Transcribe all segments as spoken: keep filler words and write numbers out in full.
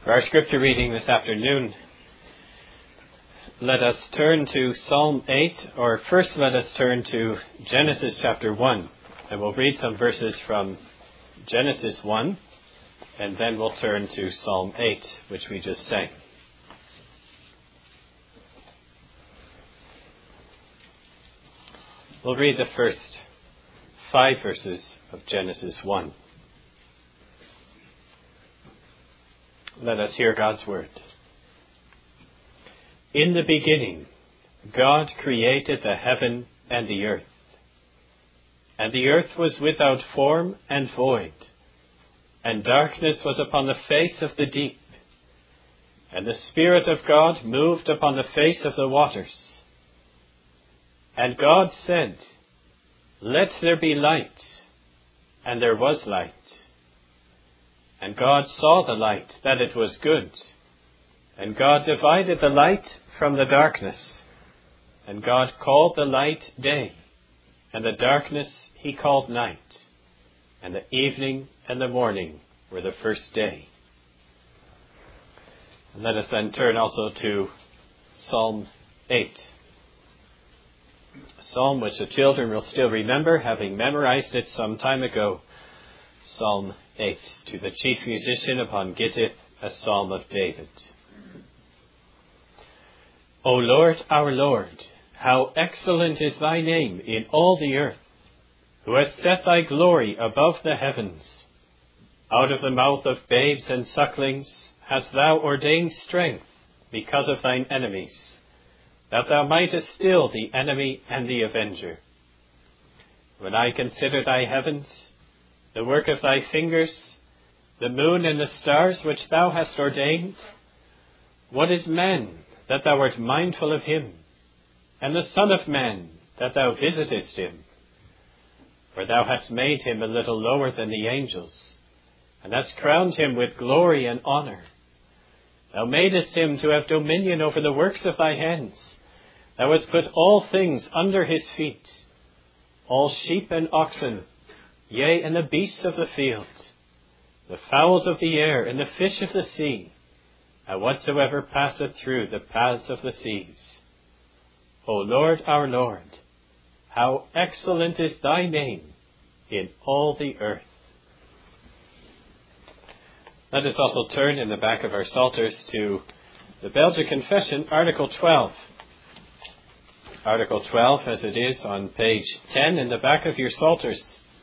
For our scripture reading this afternoon, let us turn to Psalm eight, or first let us turn to Genesis chapter one. And we'll read some verses from Genesis one, and then we'll turn to Psalm eight, which we just sang. We'll read the first five verses of Genesis one. Let us hear God's word. In the beginning, God created the heaven and the earth. And the earth was without form and void, and darkness was upon the face of the deep. And the Spirit of God moved upon the face of the waters. And God said, "Let there be light," and there was light. And God saw the light, that it was good. And God divided the light from the darkness. And God called the light day, and the darkness he called night. And the evening and the morning were the first day. And let us then turn also to Psalm eight. A psalm which the children will still remember, having memorized it some time ago. Psalm eight, to the chief musician upon Gittith, a psalm of David. O Lord, our Lord, how excellent is thy name in all the earth, who hast set thy glory above the heavens. Out of the mouth of babes and sucklings hast thou ordained strength because of thine enemies, that thou mightest still the enemy and the avenger. When I consider thy heavens, the work of thy fingers, the moon and the stars which thou hast ordained, what is man that thou art mindful of him, and the Son of Man that thou visitest him? For thou hast made him a little lower than the angels, and hast crowned him with glory and honour. Thou madest him to have dominion over the works of thy hands. Thou hast put all things under his feet, all sheep and oxen, yea, and the beasts of the field, the fowls of the air, and the fish of the sea, and whatsoever passeth through the paths of the seas. O Lord, our Lord, how excellent is thy name in all the earth. Let us also turn in the back of our Psalters to the Belgic Confession, Article twelve. Article twelve, as it is on page ten in the back of your Psalters.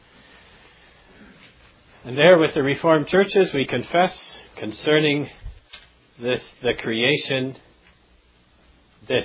And there with the Reformed churches we confess concerning this, the creation, this.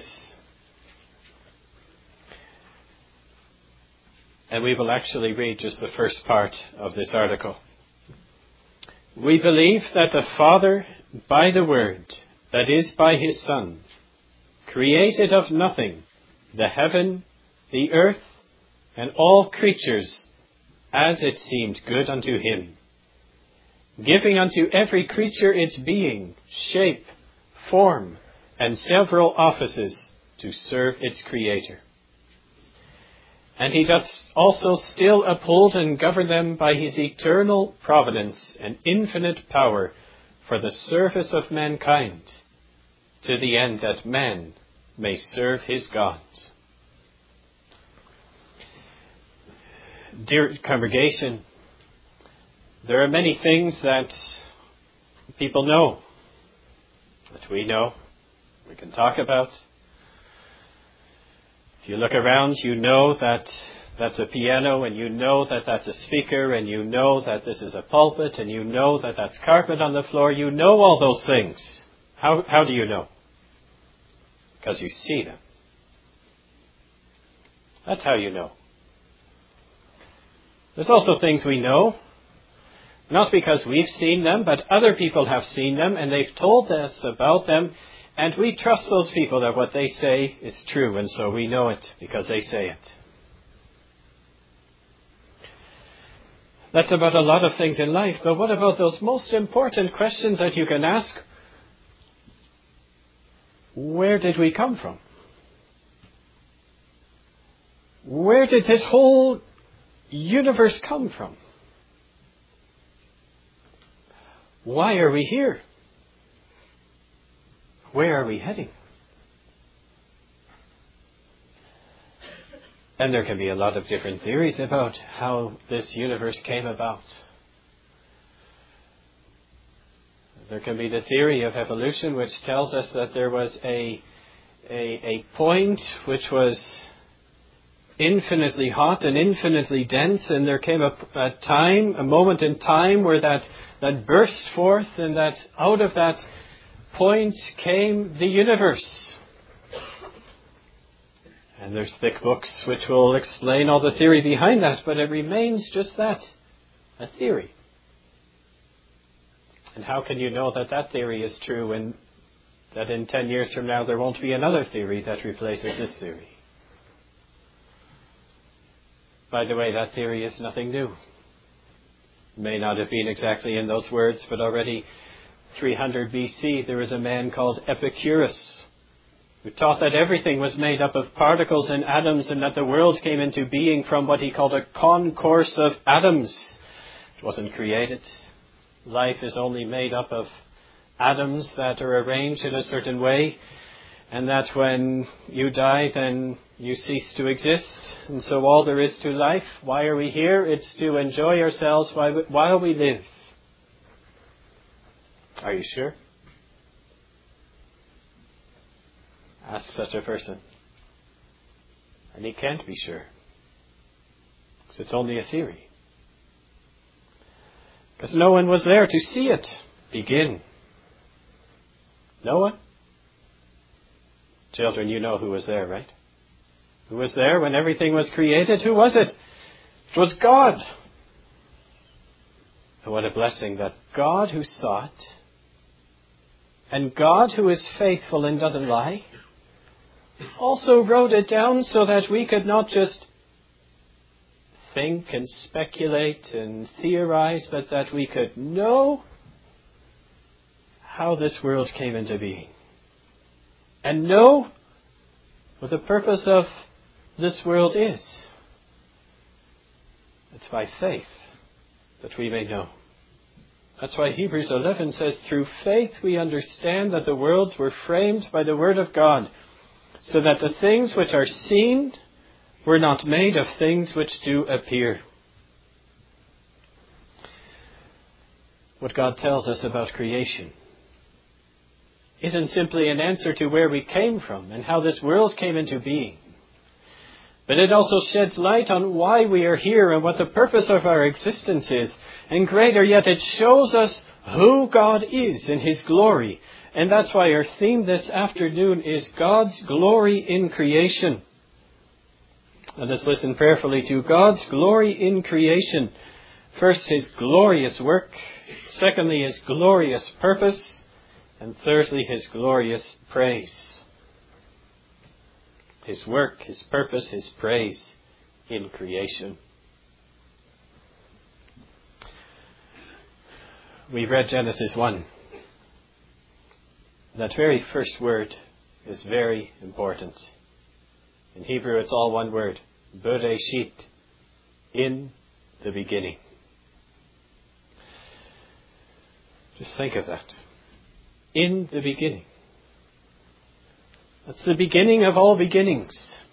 And we will actually read just the first part of this article. We believe that the Father, by the Word, that is by his Son, created of nothing the heaven, the earth, and all creatures, as it seemed good unto him, giving unto every creature its being, shape, form, and several offices to serve its Creator. And he doth also still uphold and govern them by his eternal providence and infinite power for the service of mankind, to the end that man may serve his God. Dear congregation, there are many things that people know, that we know, we can talk about. If you look around, you know that that's a piano, and you know that that's a speaker, and you know that this is a pulpit, and you know that that's carpet on the floor. You know all those things. How, how do you know? Because you see them. That's how you know. There's also things we know, not because we've seen them, but other people have seen them, and they've told us about them, and we trust those people that what they say is true, and so we know it because they say it. That's about a lot of things in life, but what about those most important questions that you can ask? Where did we come from? Where did this whole universe come from? Why are we here? where are we heading? And there can be a lot of different theories about how this universe came about. There can be the theory of evolution, which tells us that there was a, a, a point which was infinitely hot and infinitely dense, and there came a, a time, a moment in time where that, that burst forth, and that out of that point came the universe. And there's thick books which will explain all the theory behind that, but it remains just that, a theory. And how can you know that that theory is true and that in ten years from now there won't be another theory that replaces this theory? By the way, that theory is nothing new. It may not have been exactly in those words, but already three hundred B C there was a man called Epicurus, who taught that everything was made up of particles and atoms, and that the world came into being from what he called a concourse of atoms. It wasn't created. Life is only made up of atoms that are arranged in a certain way, and that when you die, then you cease to exist. And so all there is to life, why are we here? It's to enjoy ourselves while we live. Are you sure? Ask such a person. And he can't be sure. Because it's only a theory. Because no one was there to see it begin. No one? Children, you know who was there, right? Who was there when everything was created? Who was it? It was God. And what a blessing that God who saw it, and God who is faithful and doesn't lie, also wrote it down so that we could not just think and speculate and theorize, but that we could know how this world came into being. And know what the purpose of this world is. It's by faith that we may know. That's why Hebrews eleven says, through faith we understand that the worlds were framed by the word of God, so that the things which are seen were not made of things which do appear. What God tells us about creation isn't simply an answer to where we came from and how this world came into being, but it also sheds light on why we are here and what the purpose of our existence is. And greater yet, it shows us who God is in His glory. And that's why our theme this afternoon is God's glory in creation. Let us listen prayerfully to God's glory in creation. First, His glorious work. Secondly, His glorious purpose. And thirdly, His glorious praise. His work, His purpose, His praise in creation. We've read Genesis one. That very first word is very important. In Hebrew, it's all one word. Bereshit. In the beginning. Just think of that. In the beginning. That's the beginning of all beginnings.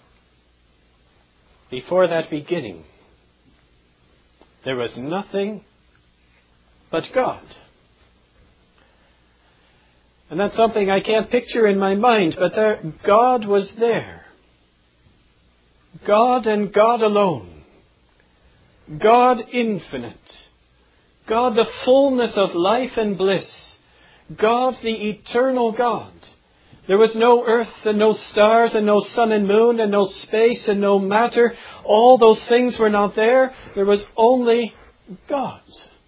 Before that beginning, there was nothing but God. And that's something I can't picture in my mind, but there, God was there. God and God alone. God infinite. God the fullness of life and bliss. God the eternal God. There was no earth and no stars and no sun and moon and no space and no matter. All those things were not there. There was only God.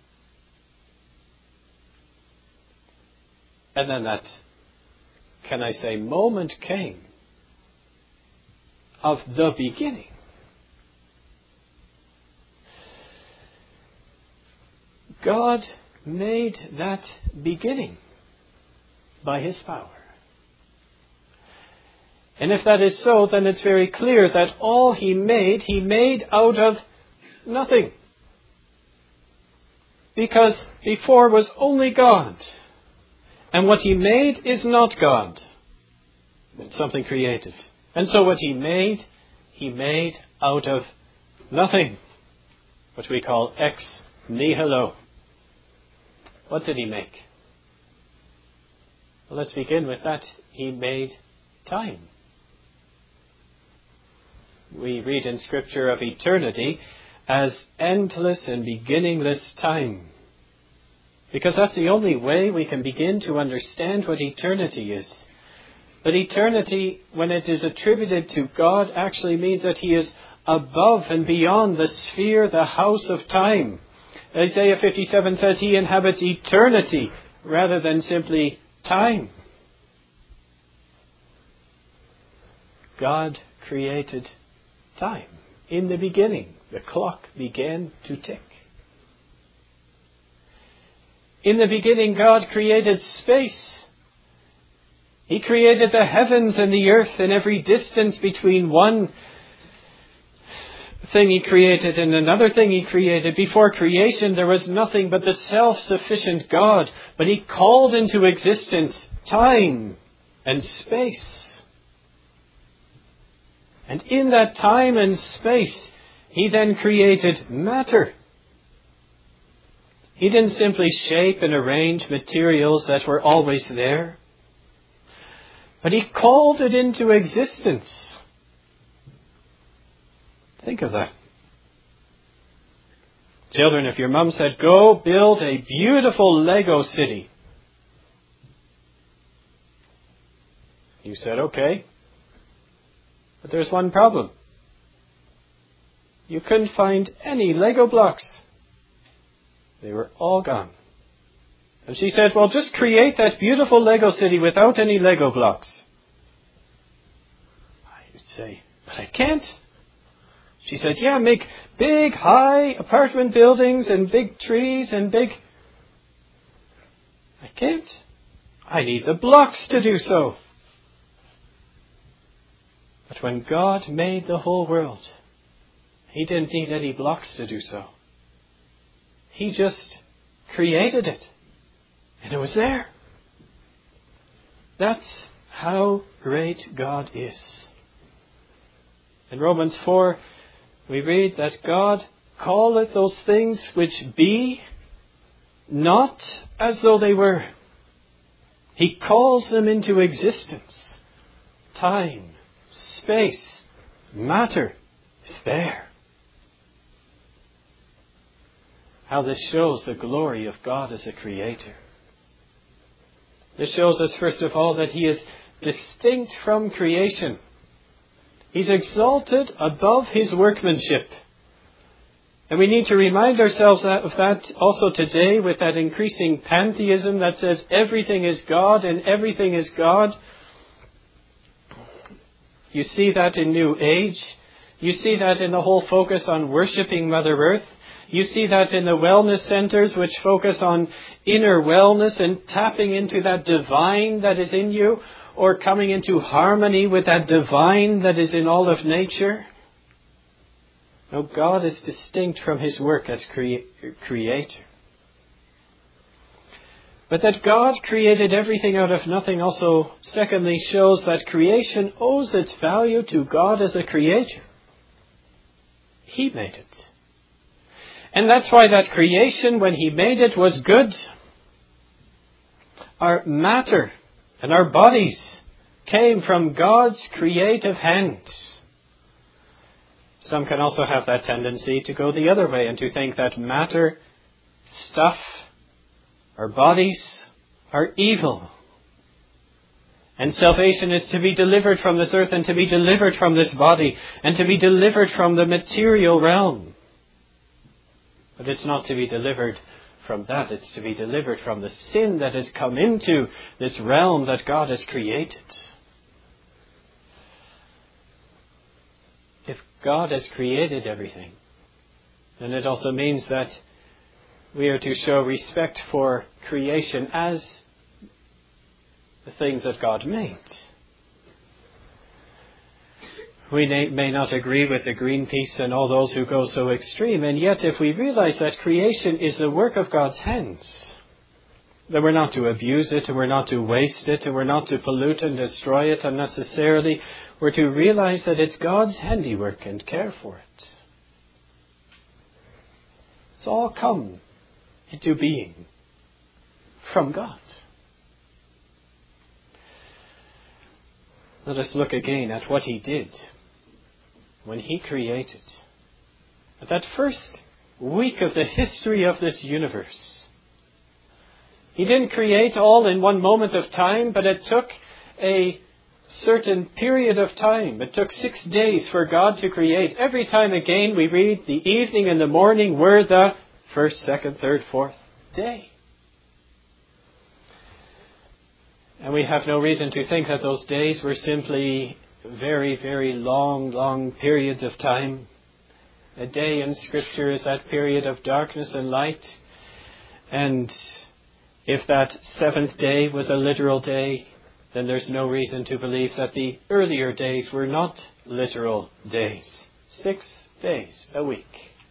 And then that, can I say, moment came of the beginning. God made that beginning by His power. And if that is so, then it's very clear that all He made, He made out of nothing. Because before was only God. And what He made is not God. It's something created. And so what he made, he made out of nothing. What we call ex nihilo. What did he make? Well, let's begin with that. He made time. We read in Scripture of eternity as endless and beginningless time. Because that's the only way we can begin to understand what eternity is. But eternity, when it is attributed to God, actually means that he is above and beyond the sphere, the house of time. Isaiah fifty-seven says he inhabits eternity rather than simply time. God created time. In the beginning, the clock began to tick. In the beginning, God created space. He created the heavens and the earth, and every distance between one thing he created and another thing he created. Before creation, there was nothing but the self-sufficient God. But he called into existence time and space. And in that time and space, he then created matter. He didn't simply shape and arrange materials that were always there, but he called it into existence. Think of that. Children, if your mum said, go build a beautiful Lego city, you said, okay. But there's one problem. You couldn't find any Lego blocks. They were all gone. And she said, well, just create that beautiful Lego city without any Lego blocks. I would say, but I can't. She said, yeah, make big, high apartment buildings and big trees and big... I can't. I need the blocks to do so. But when God made the whole world, he didn't need any blocks to do so. He just created it. And it was there. That's how great God is. In Romans four, we read that God calleth those things which be not as though they were. He calls them into existence. Time, space, matter is there. How this shows the glory of God as a creator. This shows us, first of all, that he is distinct from creation. He's exalted above his workmanship. And we need to remind ourselves of that also today with that increasing pantheism that says everything is God and everything is God. You see that in New Age. You see that in the whole focus on worshipping Mother Earth. You see that in the wellness centers which focus on inner wellness and tapping into that divine that is in you, or coming into harmony with that divine that is in all of nature. No, God is distinct from his work as crea- creator. But that God created everything out of nothing also, secondly, shows that creation owes its value to God as a creator. He made it. And that's why that creation, when he made it, was good. Our matter and our bodies came from God's creative hand. Some can also have that tendency to go the other way and to think that matter, stuff, our bodies are evil. And salvation is to be delivered from this earth and to be delivered from this body and to be delivered from the material realm. But it's not to be delivered from that. It's to be delivered from the sin that has come into this realm that God has created. If God has created everything, then it also means that we are to show respect for creation as the things that God made. We may not agree with the Greenpeace and all those who go so extreme, and yet if we realize that creation is the work of God's hands, that we're not to abuse it, and we're not to waste it, and we're not to pollute and destroy it unnecessarily. We're to realize that it's God's handiwork and care for it. It's all come into being from God. Let us look again at what He did when He created. At that first week of the history of this universe, He didn't create all in one moment of time, but it took a certain period of time. It took six days for God to create. Every time again we read the evening and the morning were the first, second, third, fourth day. And we have no reason to think that those days were simply very, very long, long periods of time. A day in Scripture is that period of darkness and light. And if that seventh day was a literal day, then there's no reason to believe that the earlier days were not literal days. Six days a week,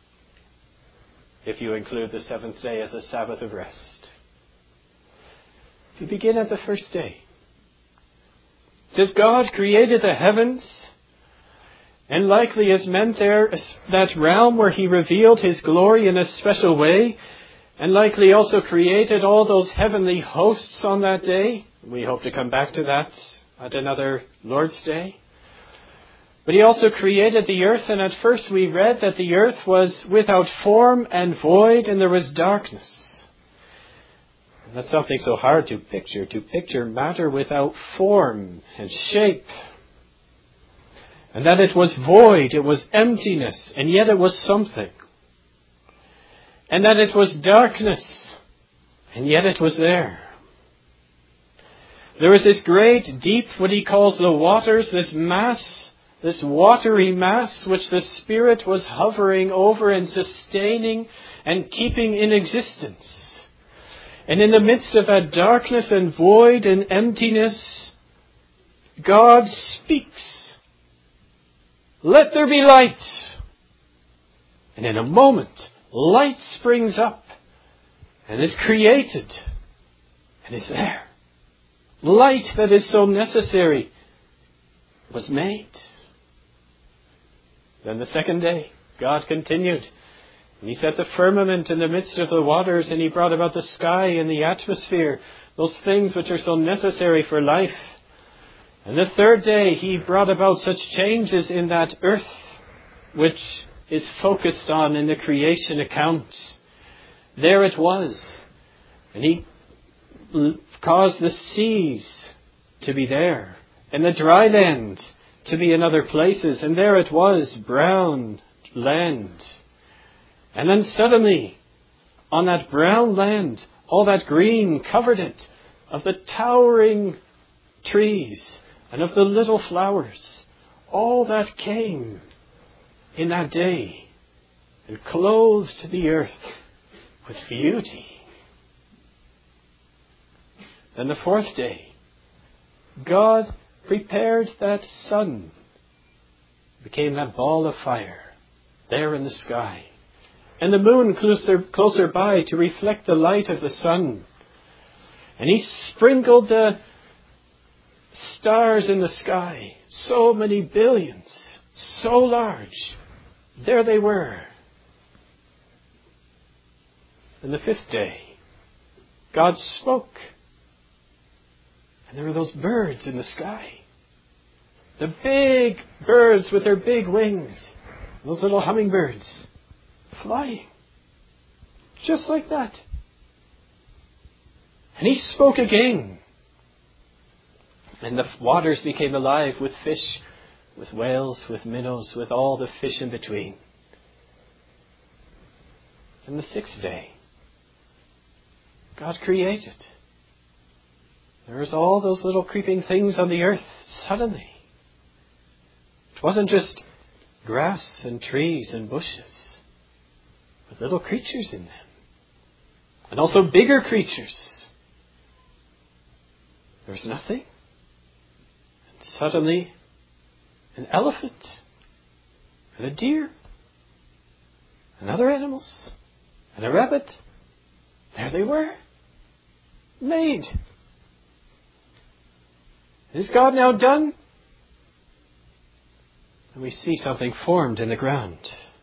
if you include the seventh day as a Sabbath of rest. If you begin at the first day, it says God created the heavens, and likely is meant there that realm where He revealed His glory in a special way, and likely also created all those heavenly hosts on that day. We hope to come back to that at another Lord's Day. But He also created the earth, and at first we read that the earth was without form and void, and there was darkness. And that's something so hard to picture, to picture matter without form and shape. And that it was void, it was emptiness, and yet it was something. And that it was darkness, and yet it was there. There was this great deep, what He calls the waters, this mass, this watery mass, which the Spirit was hovering over and sustaining and keeping in existence. And in the midst of that darkness and void and emptiness, God speaks. Let there be light. And in a moment, light springs up and is created and is there. Light that is so necessary was made. Then the second day, God continued. And He set the firmament in the midst of the waters, and He brought about the sky and the atmosphere, those things which are so necessary for life. And the third day, He brought about such changes in that earth, which is focused on in the creation account. There it was. And He caused the seas to be there, and the dry land to be in other places. And there it was, brown land. And then suddenly, on that brown land, all that green covered it, of the towering trees and of the little flowers. All that came in that day and clothed the earth with beauty. Then the fourth day, God prepared that sun. It became that ball of fire there in the sky. And the moon closer, closer by to reflect the light of the sun. And He sprinkled the stars in the sky. So many billions. So large. There they were. And the fifth day, God spoke. And there were those birds in the sky. The big birds with their big wings. Those little hummingbirds. Flying. Just like that. And He spoke again. And the waters became alive with fish, with whales, with minnows, with all the fish in between. And the sixth day, God created. There was all those little creeping things on the earth suddenly. It wasn't just grass and trees and bushes. With little creatures in them. And also bigger creatures. There was nothing. And suddenly, an elephant. And a deer. And other animals. And a rabbit. There they were. made. Is God now done? And we see something formed in the ground.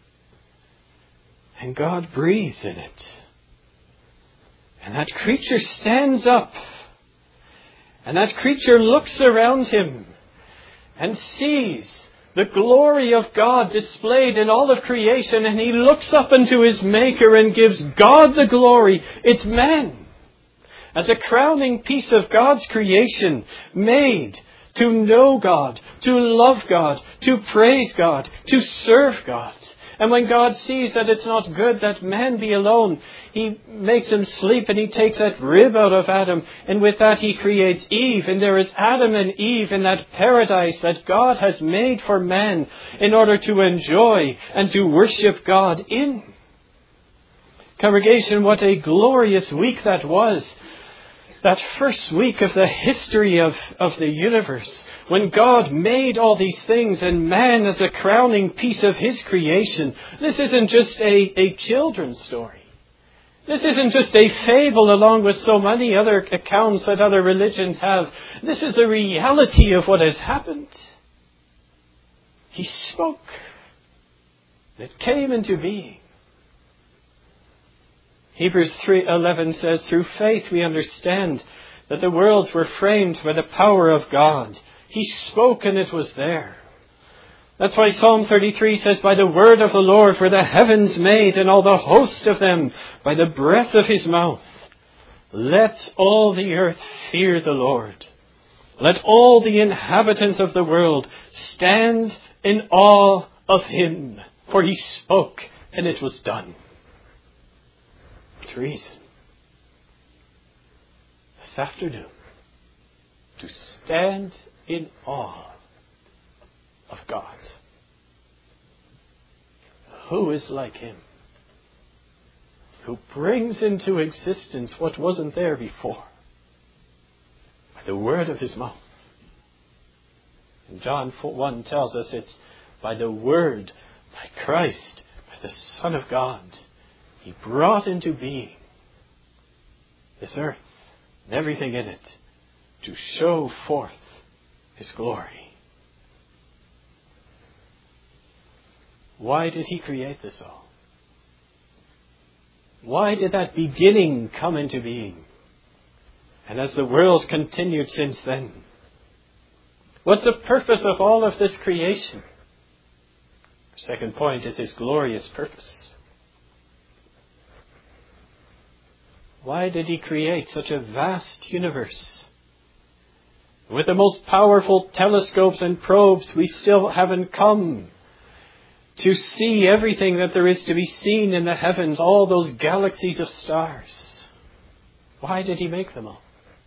And God breathes in it. And that creature stands up. And that creature looks around him and sees the glory of God displayed in all of creation. And he looks up into his Maker and gives God the glory. It's man, as a crowning piece of God's creation, made to know God, to love God, to praise God, to serve God. And when God sees that it's not good that man be alone, he makes him sleep and he takes that rib out of Adam. And with that he creates Eve. And there is Adam and Eve in that paradise that God has made for man in order to enjoy and to worship God in. Congregation, what a glorious week that was. That first week of the history of, of the universe, when God made all these things and man as a crowning piece of his creation. This isn't just a, a children's story. This isn't just a fable along with so many other accounts that other religions have. This is the reality of what has happened. He spoke. It came into being. Hebrews three eleven says, through faith we understand that the worlds were framed by the power of God. He spoke and it was there. That's why Psalm thirty-three says, by the word of the Lord were the heavens made, and all the host of them by the breath of his mouth. Let all the earth fear the Lord. Let all the inhabitants of the world stand in awe of him. For he spoke and it was done. Reason this afternoon to stand in awe of God. Who is like him? Who brings into existence what wasn't there before by the word of his mouth. And John one tells us it's by the word, by Christ, by the Son of God. He brought into being this earth and everything in it to show forth his glory. Why did he create this all? Why did that beginning come into being? And as the world continued since then? What's the purpose of all of this creation? Second point is his glorious purpose. Why did he create such a vast universe? With the most powerful telescopes and probes, we still haven't come to see everything that there is to be seen in the heavens, all those galaxies of stars. Why did he make them all?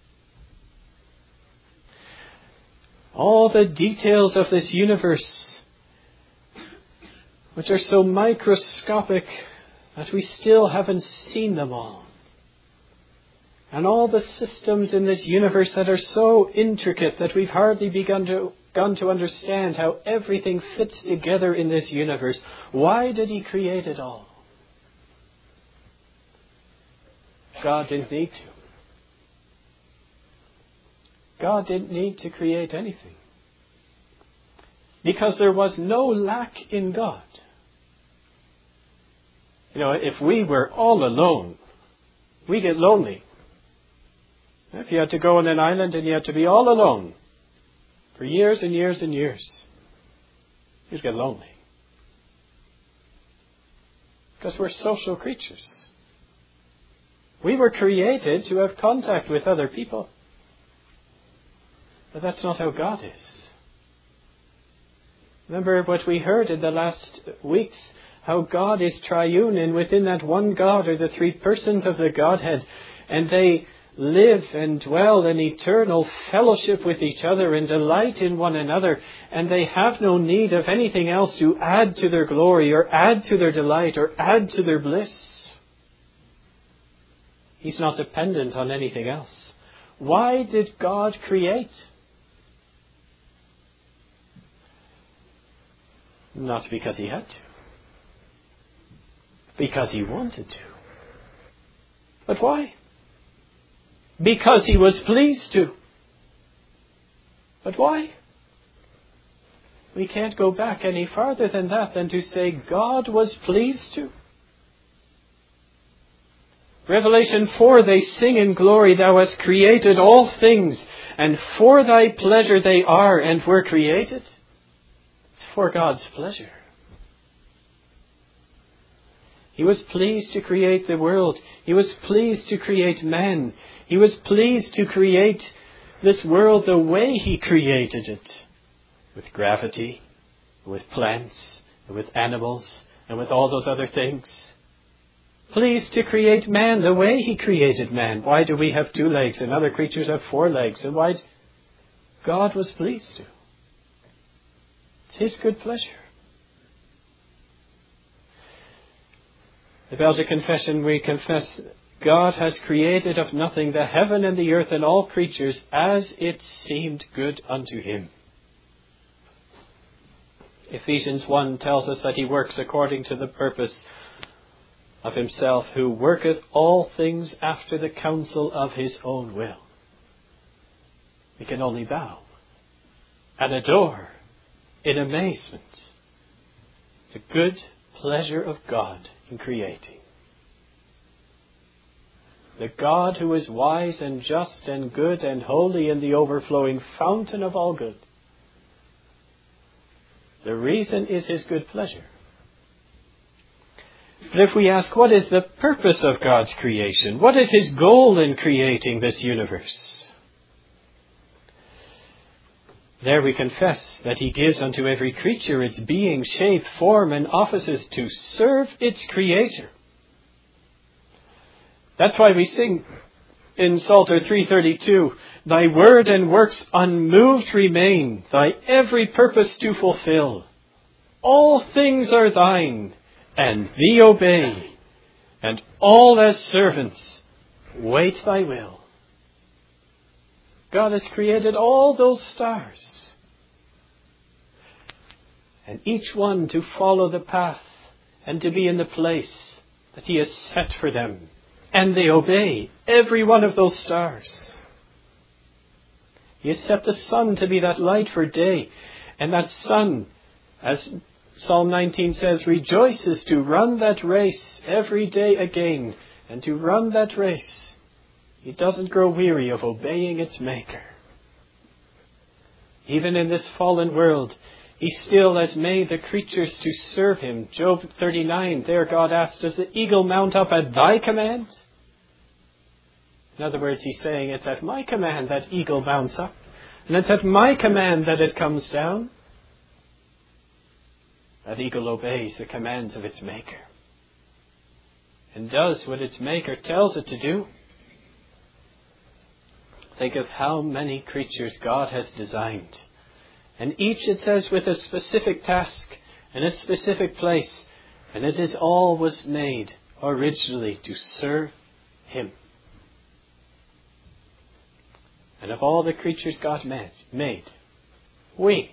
All the details of this universe, which are so microscopic that we still haven't seen them all. And all the systems in this universe that are so intricate that we've hardly begun to, begun to understand how everything fits together in this universe. Why did he create it all? God didn't need to. God didn't need to create anything. Because there was no lack in God. You know, if we were all alone, we get lonely. If you had to go on an island and you had to be all alone for years and years and years, you'd get lonely. Because we're social creatures. We were created to have contact with other people. But that's not how God is. Remember what we heard in the last weeks, how God is triune, and within that one God are the three persons of the Godhead, and they live and dwell in eternal fellowship with each other and delight in one another, and they have no need of anything else to add to their glory or add to their delight or add to their bliss. He's not dependent on anything else. Why did God create? Not because he had to. Because he wanted to. But why? because he was pleased to. But why? We can't go back any farther than that, than to say God was pleased to. Revelation four, they sing in glory, Thou hast created all things, and for Thy pleasure they are and were created. It's for God's pleasure. He was pleased to create the world. He was pleased to create man. He was pleased to create this world the way He created it. With gravity, with plants, with animals, and with all those other things. Pleased to create man the way He created man. Why do we have two legs and other creatures have four legs? And why? God was pleased to. It's His good pleasure. The Belgic Confession, we confess, God has created of nothing the heaven and the earth and all creatures as it seemed good unto Him. Ephesians one tells us that He works according to the purpose of Himself, who worketh all things after the counsel of His own will. We can only bow and adore in amazement. It's a good pleasure of God in creating. The God who is wise and just and good and holy and the overflowing fountain of all good. The reason is His good pleasure. But if we ask, what is the purpose of God's creation? What is His goal in creating this universe? There we confess that He gives unto every creature its being, shape, form, and offices to serve its Creator. That's why we sing in Psalter three thirty-two, Thy word and works unmoved remain, Thy every purpose to fulfill. All things are Thine, and Thee obey, and all as servants wait Thy will. God has created all those stars, and each one to follow the path and to be in the place that He has set for them. And they obey every one of those stars. He has set the sun to be that light for day. And that sun, as Psalm nineteen says, rejoices to run that race every day again. And to run that race, it doesn't grow weary of obeying its Maker. Even in this fallen world, He still has made the creatures to serve Him. Job thirty-nine, there God asks, does the eagle mount up at Thy command? In other words, He's saying, it's at My command that eagle mounts up. And it's at My command that it comes down. That eagle obeys the commands of its Maker. And does what its Maker tells it to do. Think of how many creatures God has designed. And each, it says, with a specific task and a specific place. And it is all was made originally to serve Him. And of all the creatures God made, we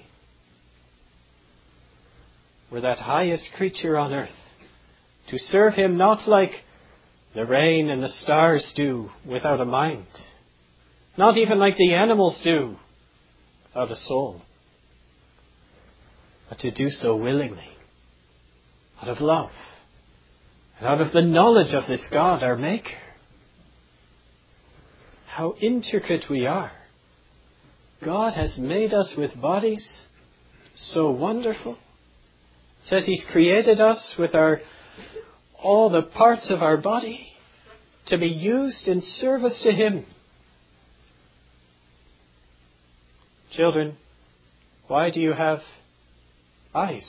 were that highest creature on earth, to serve Him not like the rain and the stars do without a mind, not even like the animals do without a soul, but to do so willingly, out of love, and out of the knowledge of this God, our Maker. How intricate we are. God has made us with bodies so wonderful. It says He's created us with our all the parts of our body to be used in service to Him. Children, why do you have eyes?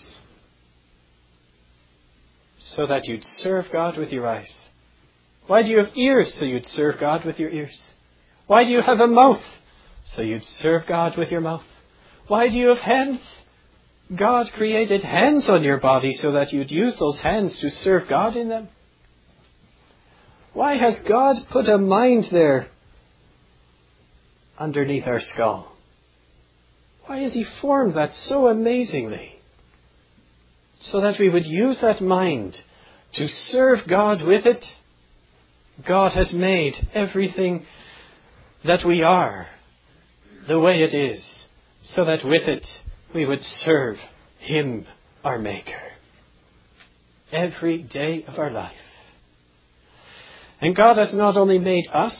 So that you'd serve God with your eyes. Why do you have ears? So you'd serve God with your ears. Why do you have a mouth? So you'd serve God with your mouth. Why do you have hands? God created hands on your body so that you'd use those hands to serve God in them. Why has God put a mind there underneath our skull? Why has He formed that so amazingly? So that we would use that mind to serve God with it. God has made everything that we are the way it is, so that with it we would serve Him, our Maker, every day of our life. And God has not only made us,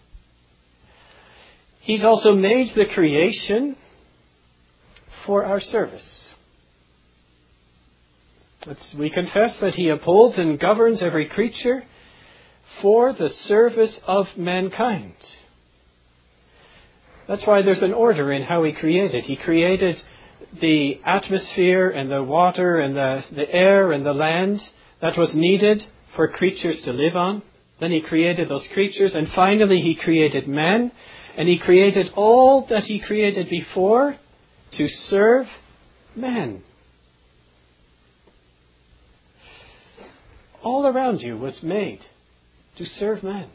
He's also made the creation for our service. It's, we confess that He upholds and governs every creature for the service of mankind. That's why there's an order in how He created. He created the atmosphere and the water and the, the air and the land that was needed for creatures to live on. Then He created those creatures, and finally He created man, and He created all that He created before to serve man. All around you was made to serve man.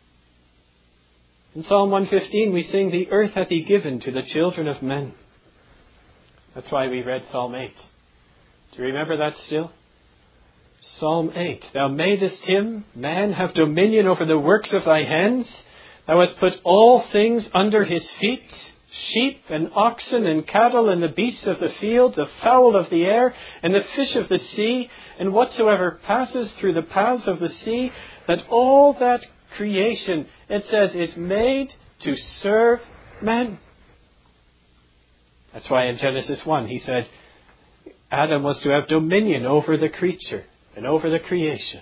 In Psalm one fifteen we sing, "The earth hath He given to the children of men." That's why we read Psalm eight. Do you remember that still? Psalm eight. "Thou madest him, man, have dominion over the works of thy hands. Thou hast put all things under his feet, sheep and oxen and cattle and the beasts of the field, the fowl of the air and the fish of the sea, and whatsoever passes through the paths of the sea, that all that creation," it says, "is made to serve man." That's why in Genesis one He said Adam was to have dominion over the creature and over the creation.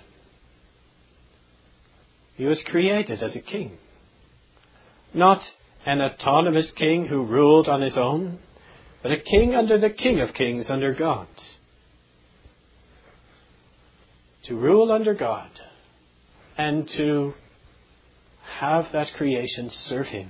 He was created as a king. Not an autonomous king who ruled on his own, but a king under the King of Kings, under God. To rule under God and to have that creation serve Him.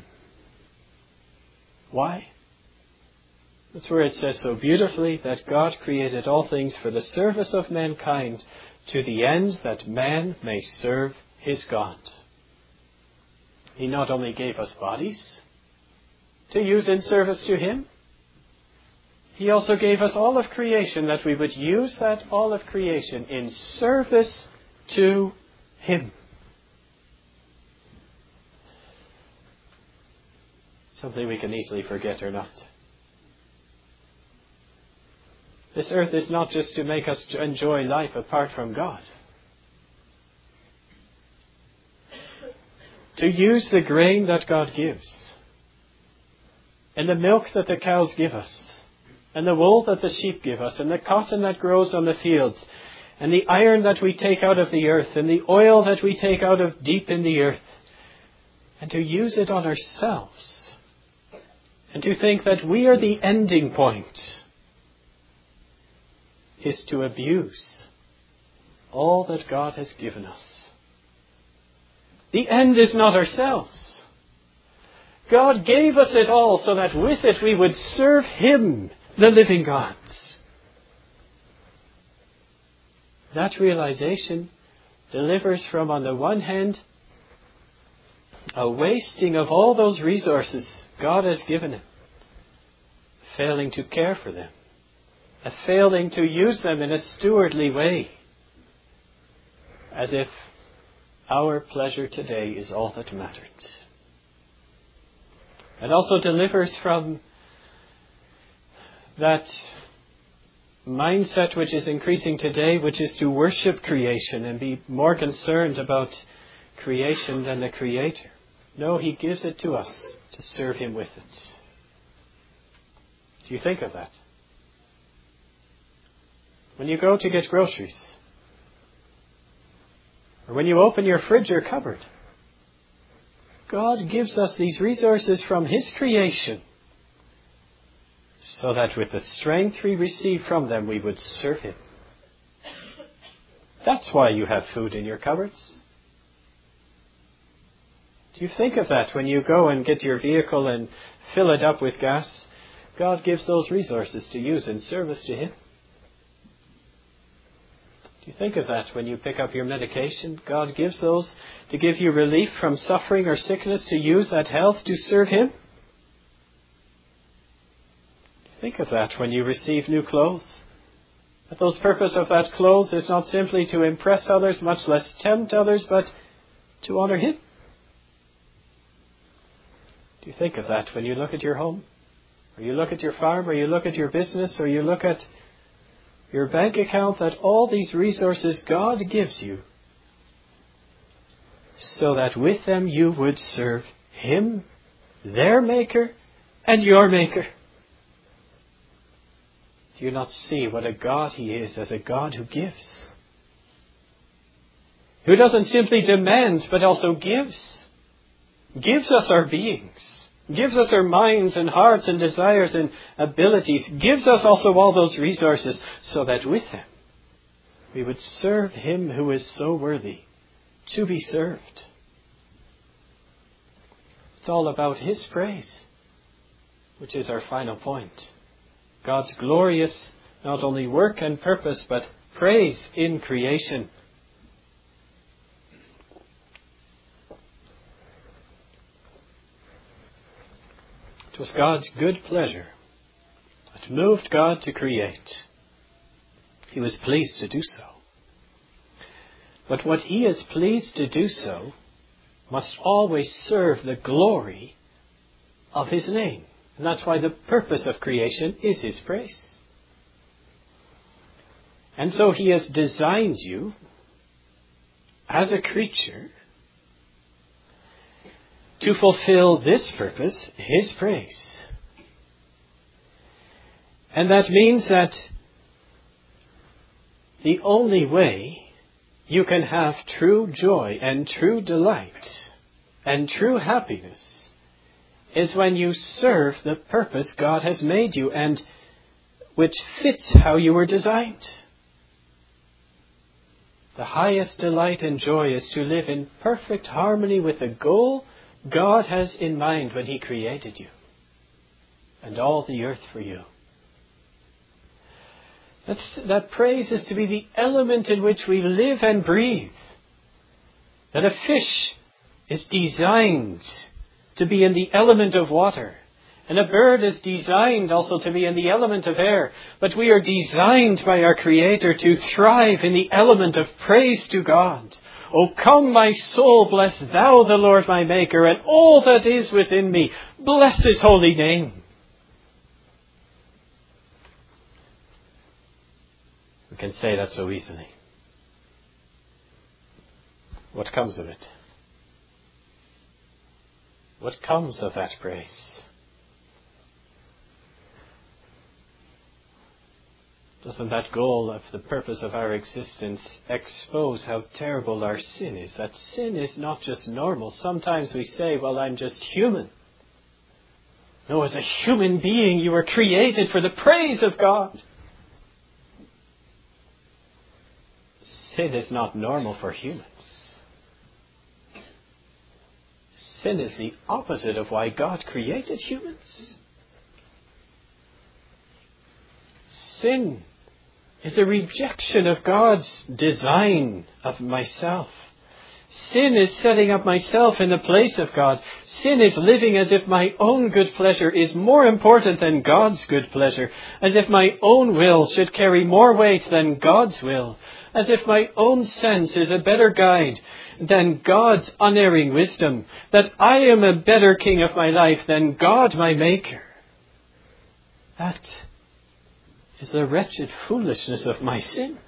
Why? That's where it says so beautifully that God created all things for the service of mankind, to the end that man may serve his God. He not only gave us bodies to use in service to Him, He also gave us all of creation, that we would use that all of creation in service to Him. Something we can easily forget or not. This earth is not just to make us enjoy life apart from God. To use the grain that God gives, and the milk that the cows give us, and the wool that the sheep give us, and the cotton that grows on the fields, and the iron that we take out of the earth, and the oil that we take out of deep in the earth, and to use it on ourselves, and to think that we are the ending point, is to abuse all that God has given us. The end is not ourselves. God gave us it all so that with it we would serve Him, the living God. That realization delivers from, on the one hand, a wasting of all those resources God has given Him, failing to care for them, a failing to use them in a stewardly way, as if our pleasure today is all that mattered. And also delivers from that mindset which is increasing today, which is to worship creation and be more concerned about creation than the Creator. No, He gives it to us to serve Him with it. Do you think of that? When you go to get groceries, or when you open your fridge or cupboard, God gives us these resources from His creation, so that with the strength we receive from them, we would serve Him. That's why you have food in your cupboards. Do you think of that when you go and get your vehicle and fill it up with gas? God gives those resources to use in service to Him. Do you think of that when you pick up your medication? God gives those to give you relief from suffering or sickness, to use that health to serve Him. Do you think of that when you receive new clothes? That the purpose of that clothes is not simply to impress others, much less tempt others, but to honor Him. Do you think of that when you look at your home? Or you look at your farm, or you look at your business, or you look at your bank account, that all these resources God gives you so that with them you would serve Him, their Maker, and your Maker. Do you not see what a God He is as a God who gives? Who doesn't simply demand, but also gives. Gives us our beings. Gives us our minds and hearts and desires and abilities. Gives us also all those resources so that with them we would serve Him who is so worthy to be served. It's all about His praise, which is our final point. God's glorious, not only work and purpose, but praise in creation. It was God's good pleasure that moved God to create. He was pleased to do so. But what He is pleased to do so must always serve the glory of His name. And that's why the purpose of creation is His praise. And so He has designed you as a creature to fulfill this purpose, His praise. And that means that the only way you can have true joy and true delight and true happiness is when you serve the purpose God has made you and which fits how you were designed. The highest delight and joy is to live in perfect harmony with the goal God has in mind when He created you and all the earth for you. That's, that praise is to be the element in which we live and breathe. That a fish is designed to be in the element of water. And a bird is designed also to be in the element of air. But we are designed by our Creator to thrive in the element of praise to God. O come, my soul, bless Thou the Lord my Maker, and all that is within me, bless His holy name. We can say that so easily. What comes of it? What comes of that praise? Doesn't that goal of the purpose of our existence expose how terrible our sin is? That sin is not just normal. Sometimes we say, well, I'm just human. No, as a human being, you were created for the praise of God. Sin is not normal for humans. Sin is the opposite of why God created humans. Sin is a rejection of God's design of myself. Sin is setting up myself in the place of God. Sin is living as if my own good pleasure is more important than God's good pleasure. As if my own will should carry more weight than God's will. As if my own sense is a better guide than God's unerring wisdom. That I am a better king of my life than God my Maker. That is the wretched foolishness of my sin.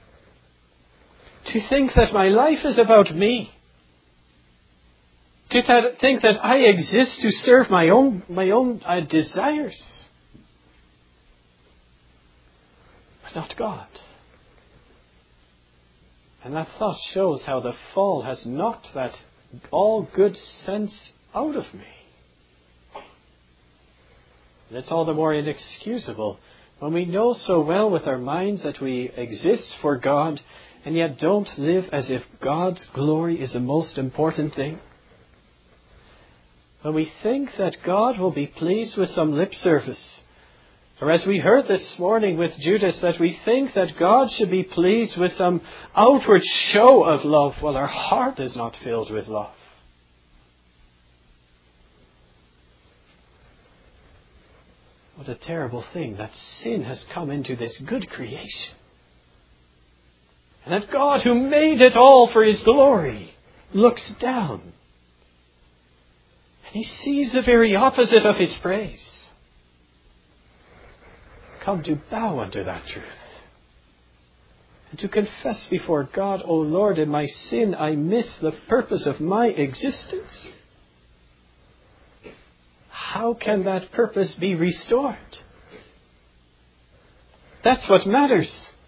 To think that my life is about me. To th- think that I exist to serve my own, my own uh, desires. But not God. And that thought shows how the fall has knocked that all good sense out of me. And it's all the more inexcusable when we know so well with our minds that we exist for God and yet don't live as if God's glory is the most important thing. When we think that God will be pleased with some lip service, or as we heard this morning with Judas, that we think that God should be pleased with some outward show of love while our heart is not filled with love. What a terrible thing that sin has come into this good creation. And that God, who made it all for His glory, looks down He sees the very opposite of his praise. Come to bow under that truth. And to confess before God, O Lord, in my sin I miss the purpose of my existence. How can that purpose be restored? That's what matters.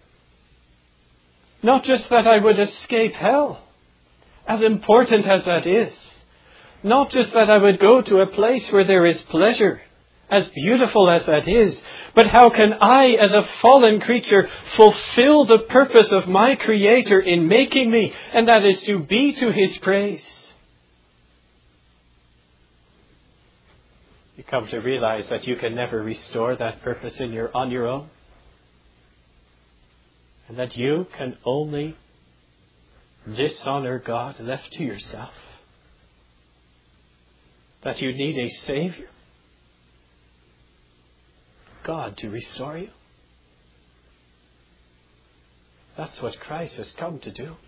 Not just that I would escape hell, as important as that is. Not just that I would go to a place where there is pleasure, as beautiful as that is. But how can I, as a fallen creature, fulfill the purpose of my Creator in making me, and that is to be to His praise? You come to realize that you can never restore that purpose in your, on your own. And that you can only dishonor God left to yourself. That you need a Savior, God, to restore you. That's what Christ has come to do.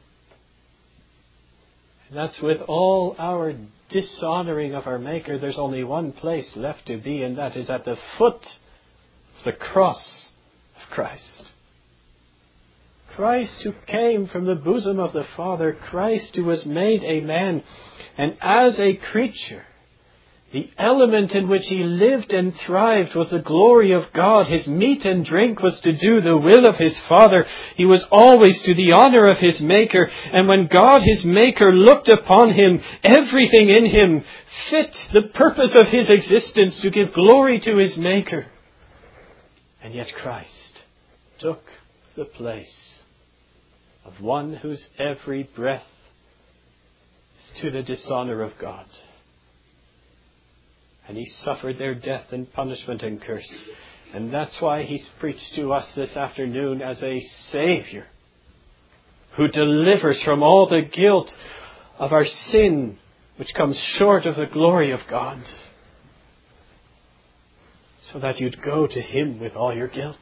And that's with all our dishonoring of our Maker, there's only one place left to be, and that is at the foot of the cross of Christ. Christ who came from the bosom of the Father, Christ who was made a man, and as a creature, the element in which he lived and thrived was the glory of God. His meat and drink was to do the will of his Father. He was always to the honor of his Maker. And when God, his Maker, looked upon him, everything in him fit the purpose of his existence to give glory to his Maker. And yet Christ took the place of one whose every breath is to the dishonor of God. And he suffered their death and punishment and curse. And that's why he's preached to us this afternoon as a Savior who delivers from all the guilt of our sin which comes short of the glory of God. So that you'd go to him with all your guilt.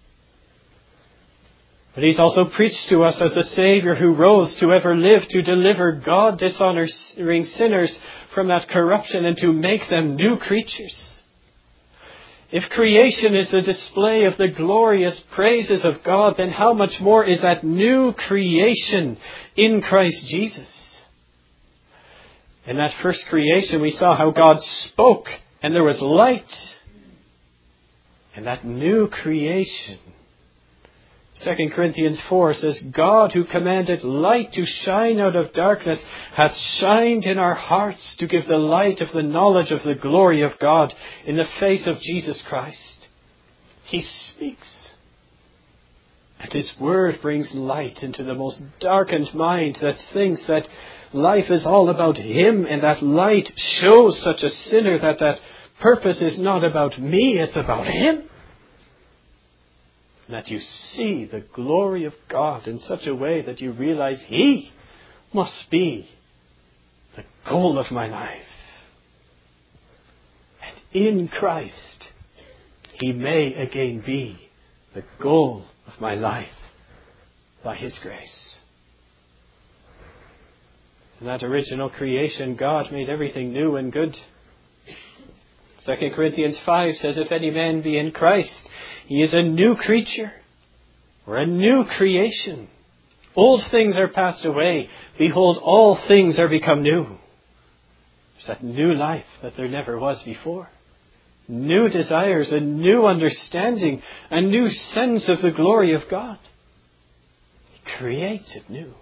But he's also preached to us as a Savior who rose to ever live to deliver God dishonoring sinners from that corruption and to make them new creatures. If creation is a display of the glorious praises of God, then how much more is that new creation in Christ Jesus? In that first creation we saw how God spoke and there was light. And that new creation, Second Corinthians four says, God who commanded light to shine out of darkness hath shined in our hearts to give the light of the knowledge of the glory of God in the face of Jesus Christ. He speaks. And his word brings light into the most darkened mind that thinks that life is all about him, and that light shows such a sinner that that purpose is not about me, it's about him. That you see the glory of God in such a way that you realize he must be the goal of my life. And in Christ, he may again be the goal of my life by his grace. In that original creation, God made everything new and good. Second Corinthians five says, if any man be in Christ, he is a new creature, or a new creation. Old things are passed away. Behold, all things are become new. There's that new life that there never was before. New desires, a new understanding, a new sense of the glory of God. He creates it new.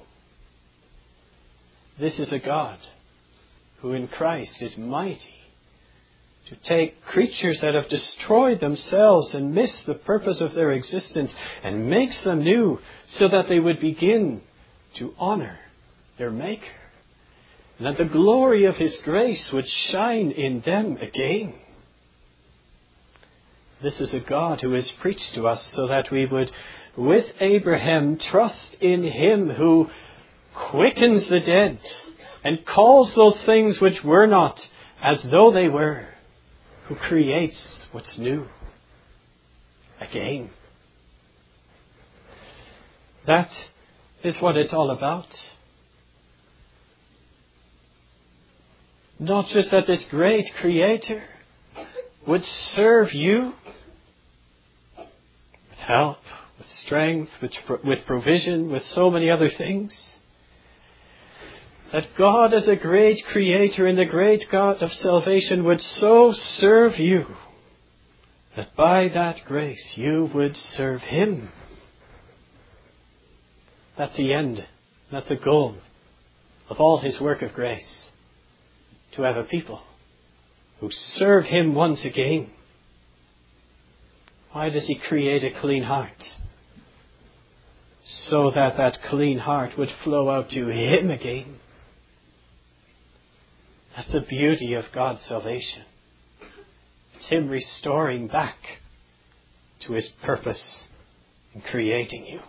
This is a God who in Christ is mighty to take creatures that have destroyed themselves and missed the purpose of their existence and makes them new so that they would begin to honor their Maker. And that the glory of his grace would shine in them again. This is a God who is preached to us so that we would, with Abraham, trust in him who quickens the dead and calls those things which were not as though they were, who creates what's new again. That is what it's all about. Not just that this great Creator would serve you with help, with strength, with, with provision, with so many other things. That God as a great Creator and the great God of salvation would so serve you that by that grace you would serve Him. That's the end. That's the goal of all His work of grace. To have a people who serve Him once again. Why does He create a clean heart? So that that clean heart would flow out to Him again. That's the beauty of God's salvation. It's Him restoring back to His purpose in creating you.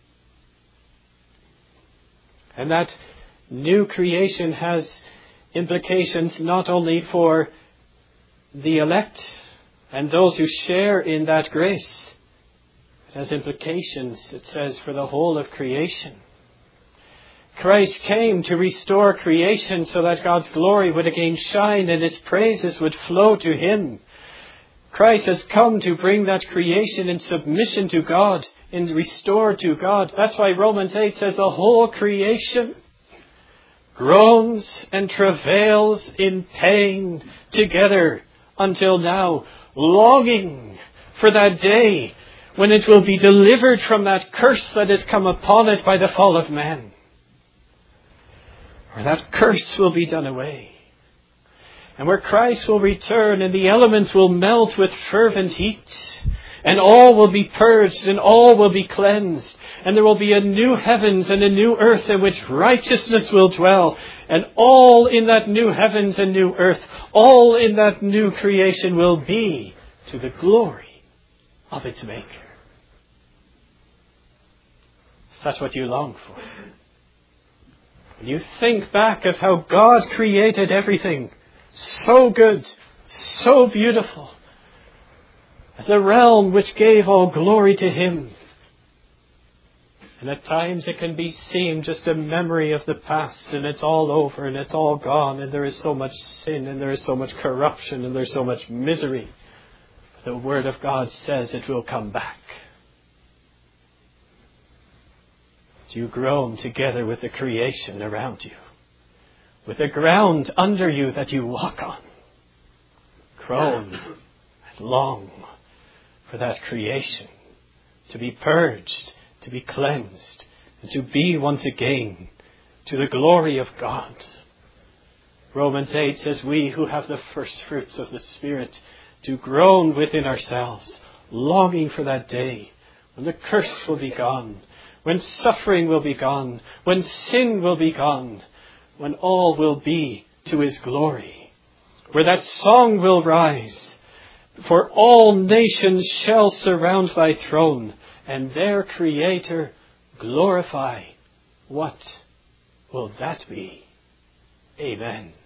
And that new creation has implications not only for the elect and those who share in that grace. It has implications, it says, for the whole of creation. Christ came to restore creation so that God's glory would again shine and His praises would flow to Him. Christ has come to bring that creation in submission to God, and restored to God. That's why Romans eight says the whole creation groans and travails in pain together until now, longing for that day when it will be delivered from that curse that has come upon it by the fall of man. Where that curse will be done away. And where Christ will return and the elements will melt with fervent heat. And all will be purged and all will be cleansed. And there will be a new heavens and a new earth in which righteousness will dwell. And all in that new heavens and new earth, all in that new creation will be to the glory of its Maker. Is that what you long for? When you think back of how God created everything, so good, so beautiful, as a realm which gave all glory to Him. And at times it can be seem just a memory of the past, and it's all over and it's all gone, and there is so much sin and there is so much corruption and there's so much misery. The Word of God says it will come back. Do you groan together with the creation around you, with the ground under you that you walk on? Groan and long for that creation to be purged, to be cleansed, and to be once again to the glory of God. Romans eight says, we who have the first fruits of the Spirit do groan within ourselves, longing for that day when the curse will be gone, when suffering will be gone, when sin will be gone, when all will be to His glory, where that song will rise, for all nations shall surround thy throne, and their Creator glorify. What will that be? Amen.